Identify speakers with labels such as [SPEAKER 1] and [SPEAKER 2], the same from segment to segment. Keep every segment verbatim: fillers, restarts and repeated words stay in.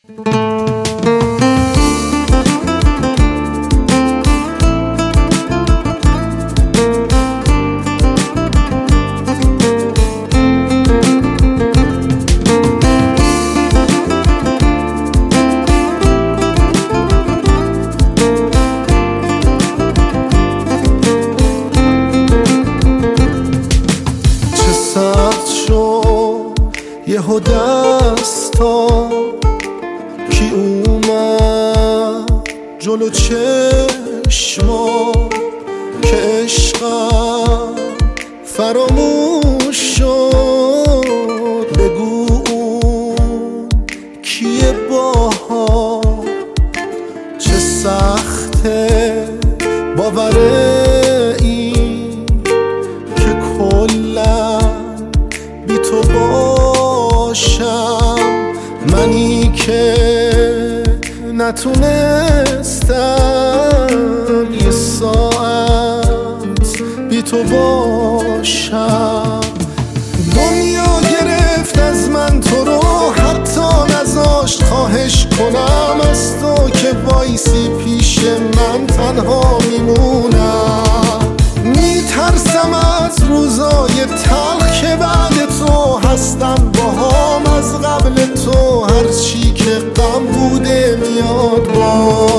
[SPEAKER 1] یهو دستا کی اومد جلو چشما که عشقم فراموش شد. بگو اون کیه باها، چه سخته باوره این که کلا بی تو باشم. منی که نتونستم یه ساعت بی تو باشم. دنیا گرفت از من تو رو، حتی نذاشت خواهش کنم از تو که وایسی پیش من تنها میمونم. میترسم از روزای تلخ که بعد تو هستم باهام، از قبل تو هرچی که غم بوده میاد با.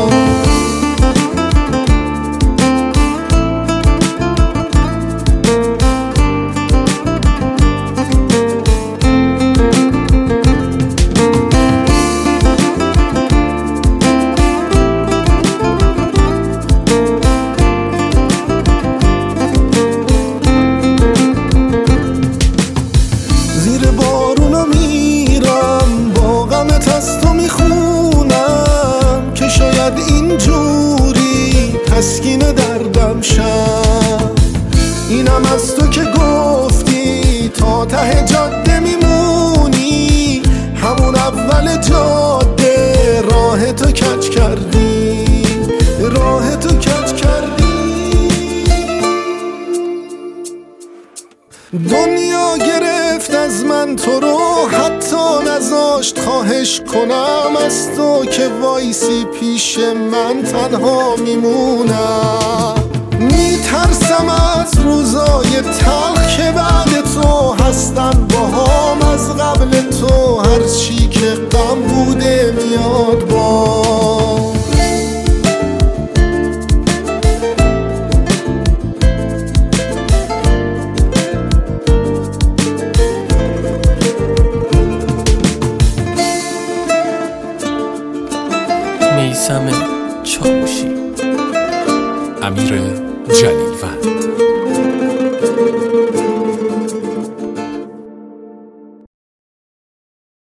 [SPEAKER 1] زیر بارونا میرم با غمت از تو میخونم که شاید اینجوری تسکین دردم شم. اینم از تو که گفتی تا ته جاده میمونی، همون اول جاده راه تو کج کردی، راه تو کج کردی. دنیا گرفت از من تو رو، حتی نذاشت خواهش کنم از تو که وایسی پیش من تنها میمونم. میترسم از روزای تلخ که بعد تو هستم باهام، از قبل تو هرچی که غم بوده میاد با.
[SPEAKER 2] میثم چاوشی، امیر جلیلوند.